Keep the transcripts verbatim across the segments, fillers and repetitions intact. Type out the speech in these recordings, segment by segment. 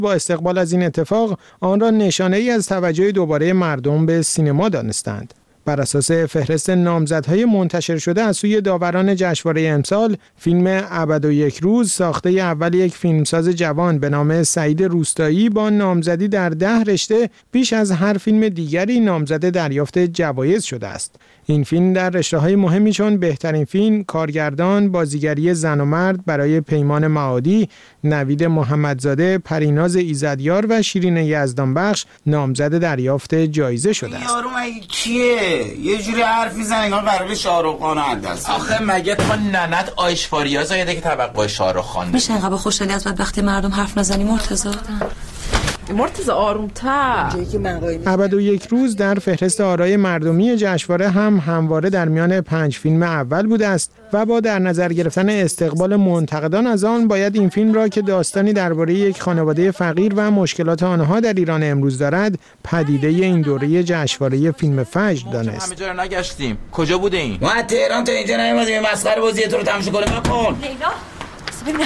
با استقبال از این اتفاق آن را نشانه‌ای از توجه دوباره مردم به سینما دانستند. بر اساس فهرست نامزدهای منتشر شده از سوی داوران جشنواره امسال، فیلم ابد و یک روز ساخته اول یک فیلمساز جوان به نام سعید روستایی با نامزدی در ده رشته بیش از هر فیلم دیگری نامزد دریافت جوایز شده است. این فیلم در رشته‌های مهمی چون بهترین فیلم، کارگردان، بازیگری زن و مرد برای پیمان معادی، نوید محمدزاده، پریناز ایزدیار و شیرین یزدانبخش نامزد دریافت جایزه شده است. یارو مگه کیه؟ یه جوری حرف میزنه انگار قراره شاهرخ خان انداز. آخه مگه تو ننت آیشواریا زایده که توقع شاهرخ خان میشه انقدر خوشحالی از وقتی مردم حرف نزنی مرتضی؟ مرتضی آروم‌تر. ابد و یک روز در فهرست آرای مردمی جشنواره هم همواره در میان پنج فیلم اول بوده است و با در نظر گرفتن استقبال منتقدان از آن باید این فیلم را که داستانی درباره یک خانواده فقیر و مشکلات آنها در ایران امروز دارد پدیده این دوره جشنواره فیلم فجر دانست. همه جا نگشتیم. کجا بوده این؟ ما از تهران تا اینجا نیومدیم مسخره بازی تو رو تماشا کنیم. نکن. لیلا ببینم.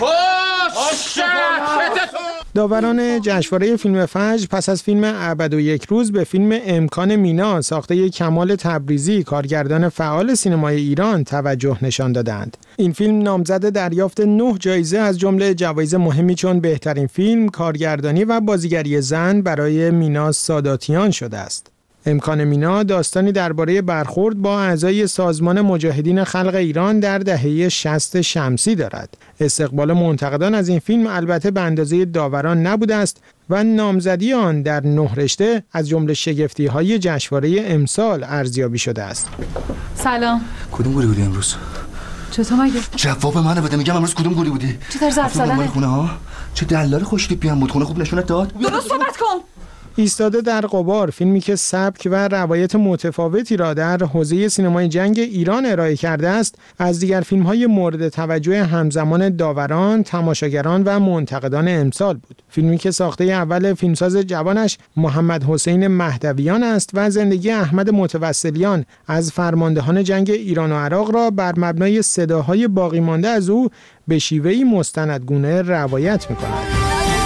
داوران جشنواره فیلم فجر پس از فیلم ابد و یک روز به فیلم امکان مینا ساخته کمال تبریزی، کارگردان فعال سینمای ایران، توجه نشان دادند. این فیلم نامزد دریافت نه جایزه از جمله جوایز مهمی چون بهترین فیلم، کارگردانی و بازیگری زن برای مینا ساداتیان شده است. امکان مینا داستانی درباره برخورد با اعضای سازمان مجاهدین خلق ایران در دهه شصت شمسی دارد. استقبال منتقدان از این فیلم البته به اندازه داوران نبوده است و نامزدی آن در نه رشته از جمله شگفتی‌های جشنواره امسال ارزیابی شده است. سلام. کدوم گلی بودی امروز؟ چطور مگه؟ جواب منو بده، میگم امروز کدوم گلی بودی؟ چه طرز حرف زدنه؟ خونه ها؟ چه دلال خوش تیپی هم بود، خونه خوب نشونت داد؟ درست صحبت کن. ایستاده در غبار، فیلمی که سبک و روایت متفاوتی را در حوزه سینمای جنگ ایران ارائه کرده است، از دیگر فیلم‌های مورد توجه همزمان داوران، تماشاگران و منتقدان امسال بود. فیلمی که ساخته اول فیلمساز جوانش محمد حسین مهدویان است و زندگی احمد متوسلیان از فرماندهان جنگ ایران و عراق را بر مبنای صداهای باقی مانده از او به شیوهی مستندگونه روایت می‌کند.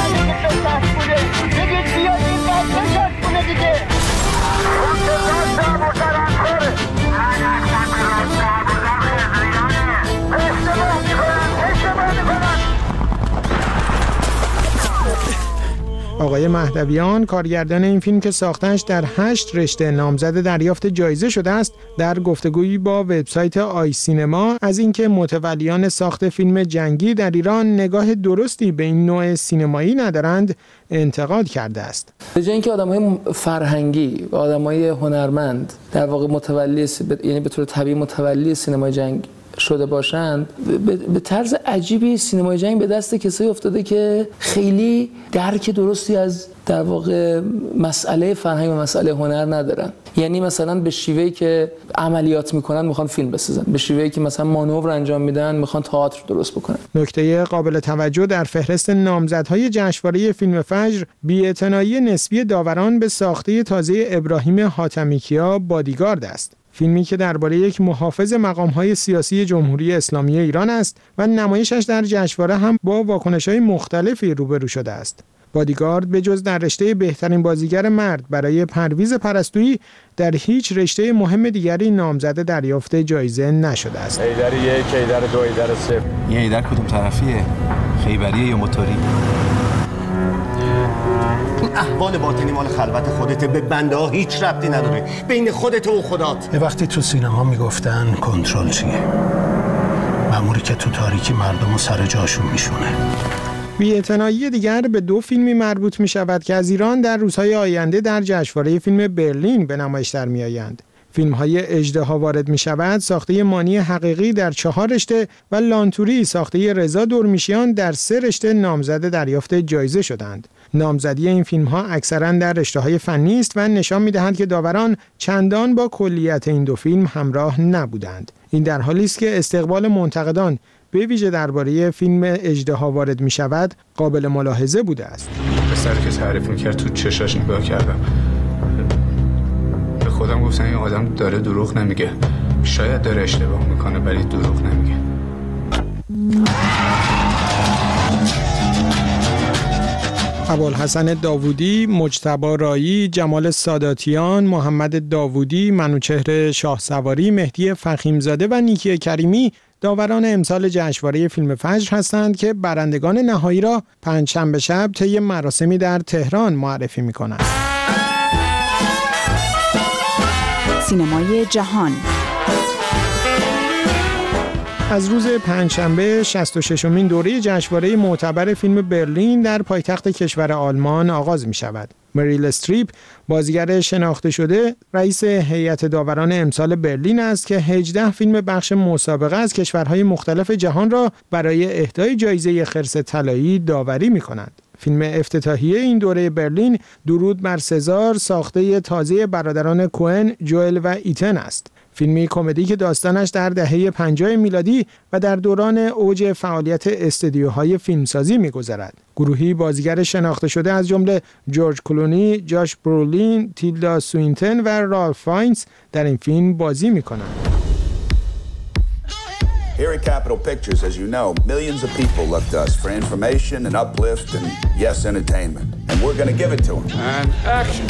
آقای مهدویان، کارگردان این فیلم که ساختنش در هشت رشته نامزد دریافت جایزه شده است، در گفتگویی با وبسایت آی سینما از اینکه متولیان ساخت فیلم جنگی در ایران نگاه درستی به این نوع سینمایی ندارند، انتقاد کرده است. به جای اینکه آدم‌های فرهنگی و آدم‌های هنرمند در واقع متولی س... یعنی به طور طبیعی متولی سینمای جنگ شده باشند، به طرز عجیبی سینمای جنگ به دست کسایی افتاده که خیلی درک درستی از در واقع مسئله فرهنگ و مسئله هنر ندارن. یعنی مثلا به شیوهی که عملیات میکنن میخوان فیلم بسازن، به شیوهی که مثلا مانور انجام میدن میخوان تئاتر درست بکنن. نکته قابل توجه در فهرست نامزدهای جشنواره فیلم فجر، بی‌اعتنایی نسبی داوران به ساخته تازه ابراهیم حاتمیکیا بادیگارد است. فیلمی که درباره یک محافظ مقام‌های سیاسی جمهوری اسلامی ایران است و نمایشش در جشنواره هم با واکنش‌های مختلفی روبرو شده است. بادیگارد به جز در رشته بهترین بازیگر مرد برای پرویز پرستویی در هیچ رشته مهم دیگری نامزد دریافت جایزه نشده است. ایدر یک، ایدر دو، ایدر سه. یه ایدر کدوم طرفیه؟ خیبریه یا موتوری؟ احوال باطنی مال خلوت خودته، به بنده ها هیچ ربطی نداره، بین خودت و خدات. یه وقتی تو سینما میگفتن کنترل چیه؟ مأموری که تو تاریکی مردم رو سر جاشون میشونه. بی‌اعتنایی دیگر به دو فیلمی مربوط می شود که از ایران در روزهای آینده در جشنواره فیلم برلین به نمایش در می آیند. فیلم‌های اژدها وارد می شود ساخته مانی حقیقی در چهار رشته و لانتوری ساخته رضا دورمیشیان در سه رشته نامزد دریافت جایزه شدند. نامزدی این فیلم‌ها اکثراً در رشته‌های فنی است و نشان می‌دهد که داوران چندان با کلیت این دو فیلم همراه نبودند. این در حالی است که استقبال منتقدان به ویژه درباره فیلم اژدها وارد می‌شود قابل ملاحظه بوده است. پسری که تعریف می‌کرد تو چشاش نگاه کردم. به خودم گفتم این آدم داره دروغ نمیگه. شاید داره اشتباه میکنه ولی دروغ نمیگه. ابوالحسن داوودی، مجتبی رایی، جمال ساداتیان، محمد داوودی، منوچهر شاهسواری، مهدی فخیمزاده و نیکی کریمی داوران امسال جشنواره فیلم فجر هستند که برندگان نهایی را پنجشنبه شب طی مراسمی در تهران معرفی می‌کنند. سینمای جهان از روز پنجشنبه شصت و ششمین دوره جشنواره معتبر فیلم برلین در پایتخت کشور آلمان آغاز می شود. مریل استریپ، بازیگر شناخته شده، رئیس هیئت داوران امسال برلین است که هجده فیلم بخش مسابقه از کشورهای مختلف جهان را برای اهدای جایزه خرس طلایی داوری می کند. فیلم افتتاحیه این دوره برلین، درود بر سزار، ساخته تازه برادران کوئن، جوئل و ایتن است. فیلمی کمدی که داستانش در دهه پنجاه میلادی و در دوران اوج فعالیت استودیوهای فیلمسازی می‌گذرد. گروهی بازیگر شناخته شده از جمله جورج کلونی، جاش برولین، تیلدا سوینتن و رالف فاینز در این فیلم بازی می‌کنند. Here at Capitol Pictures, as you know, millions of people look to us for information and uplift and, yes, entertainment. And we're going to give it to them. And action.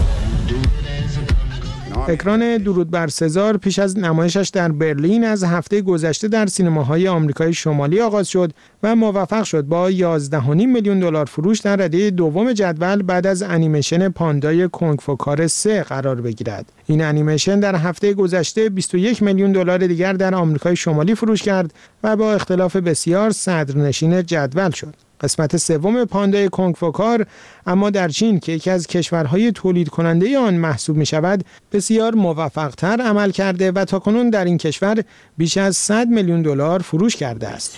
اکران درود بر سزار پیش از نمایشش در برلین از هفته گذشته در سینماهای آمریکای شمالی آغاز شد و موفق شد با یازده و نیم میلیون دلار فروش در رده دوم جدول بعد از انیمیشن پاندای کنگ فو کار سه قرار بگیرد. این انیمیشن در هفته گذشته بیست و یک میلیون دلار دیگر در آمریکای شمالی فروش کرد و با اختلاف بسیار صدرنشین جدول شد. قسمت سوم پاندای کنگ فو کار اما در چین که یکی از کشورهای تولید کننده آن محسوب می شود بسیار موفق‌تر عمل کرده و تاکنون در این کشور بیش از صد میلیون دلار فروش کرده است.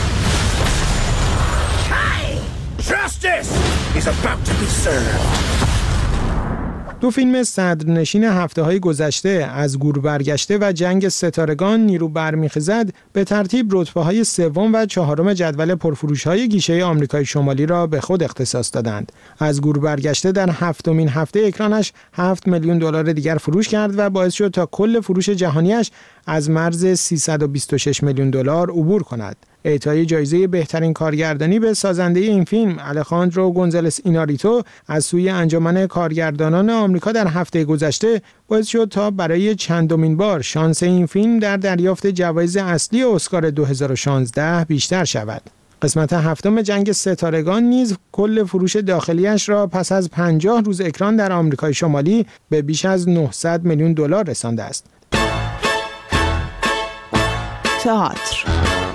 دو فیلم صدرنشین هفته‌های گذشته از گور برگشته و جنگ ستارگان نیرو برمیخیزد به ترتیب رتبه‌های سوم و چهارم جدول پرفروش‌های گیشه آمریکای شمالی را به خود اختصاص دادند. از گور برگشته در هفتمین هفته اکرانش هفت میلیون دلار دیگر فروش کرد و باعث شد تا کل فروش جهانیش از مرز سیصد و بیست و شش میلیون دلار عبور کند. اعطای جایزه بهترین کارگردانی به سازنده این فیلم الخاندرو گونزالس ایناریتو از سوی انجمن کارگردانان آمریکا در هفته گذشته باعث شد تا برای چندمین بار شانس این فیلم در دریافت جوایز اصلی اسکار دو هزار و شانزده بیشتر شود. قسمت هفتم جنگ ستارگان نیز کل فروش داخلیش را پس از پنجاه روز اکران در آمریکای شمالی به بیش از نهصد میلیون دلار رسانده است. تئاتر.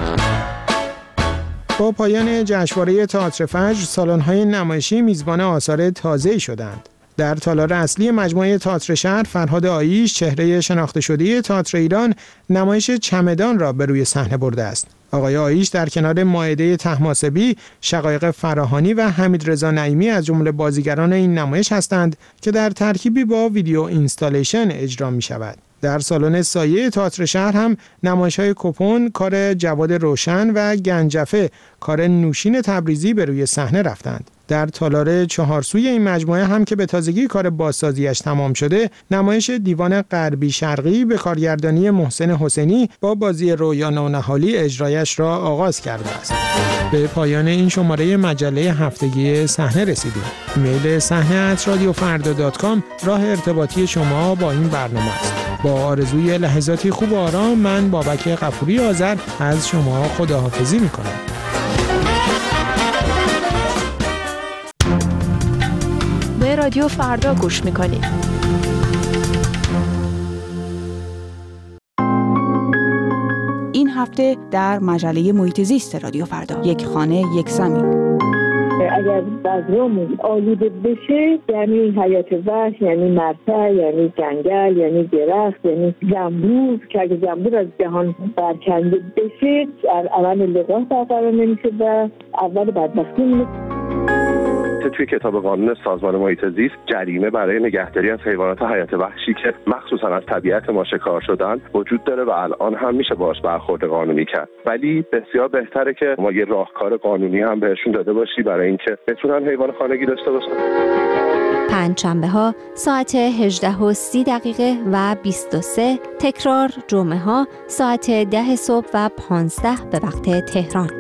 با پایان جشنواره تئاتر فجر، سالن‌های نمایشی میزبان آثار تازه‌ای شدند. در تالار اصلی مجموعه تئاتر شهر، فرهاد آییش، چهره شناخته شده تئاتر ایران، نمایش چمدان را به روی صحنه برده است. آقای آییش در کنار مائده طهماسبی، شقایق فراهانی و حمیدرضا نعیمی از جمله بازیگران این نمایش هستند که در ترکیبی با ویدیو اینستالیشن اجرا می شود. در سالن سایه تئاتر شهر هم نمایش‌های کپون، کار جواد روشن و گنجفه، کار نوشین تبریزی به روی صحنه رفتند. در تالار چهارسوی این مجموعه هم که به تازگی کار بازسازیش تمام شده، نمایش دیوان غربی شرقی به کارگردانی محسن حسینی با بازی رویا نونهالی اجرایش را آغاز کرده است. به پایان این شماره مجله هفتگی صحنه رسیدیم. ایمیل صحنه ات رادیو فردا دات کام راه ارتباطی شما با این برنامه است. با آرزوی لحظاتی خوب و آرام، من بابک غفوری آذر از شما خداحافظی می‌کنم. به رادیو فردا گوش میکنید. این هفته در مجله محیط زیست رادیو فردا، یک خانه یک زمین. اگر بذرمون آلوده بشه یعنی حیات وحش، یعنی مرتع، یعنی جنگل، یعنی درخت، یعنی زنبور که اگر زنبور از جهان برکنده بشه اول لقاح برقرار نمیشه و اول بدبختی میشه. توی کتاب قانون سازمان محیط زیست جریمه برای نگهداری از حیوانات حیات وحشی که مخصوصا از طبیعت ما شکار شدن وجود داره و الان هم میشه باهاش برخورد قانونی کرد، ولی بسیار بهتره که ما یه راهکار قانونی هم بهشون داده باشی برای اینکه بتونن حیوان خانگی داشته باشن. پنجشنبه ها ساعت هجده و سی دقیقه و بیست و سه، تکرار جمعه ها ساعت ده صبح و پانزده به وقت تهران.